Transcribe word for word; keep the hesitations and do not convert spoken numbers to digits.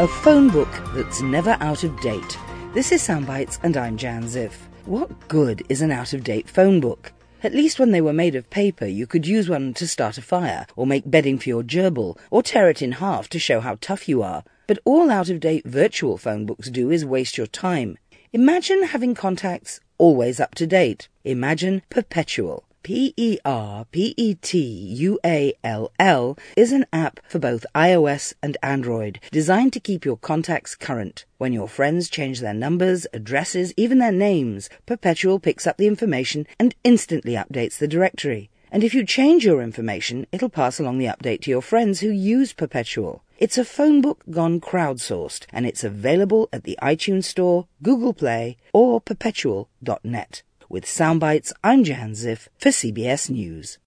A phone book that's never out of date. This is Soundbites and I'm Jan Ziff. What good is an out-of-date phone book? At least when they were made of paper, you could use one to start a fire, or make bedding for your gerbil, or tear it in half to show how tough you are. But all out-of-date virtual phone books do is waste your time. Imagine having contacts always up to date. Imagine Perpetual. P E R P E T U A L L is an app for both iOS and Android, designed to keep your contacts current. When your friends change their numbers, addresses, even their names, Perpetual picks up the information and instantly updates the directory. And if you change your information, it'll pass along the update to your friends who use Perpetual. It's a phone book gone crowdsourced, and it's available at the iTunes Store, Google Play, or perpetual dot net. With Soundbites, I'm Jan Ziff for C B S News.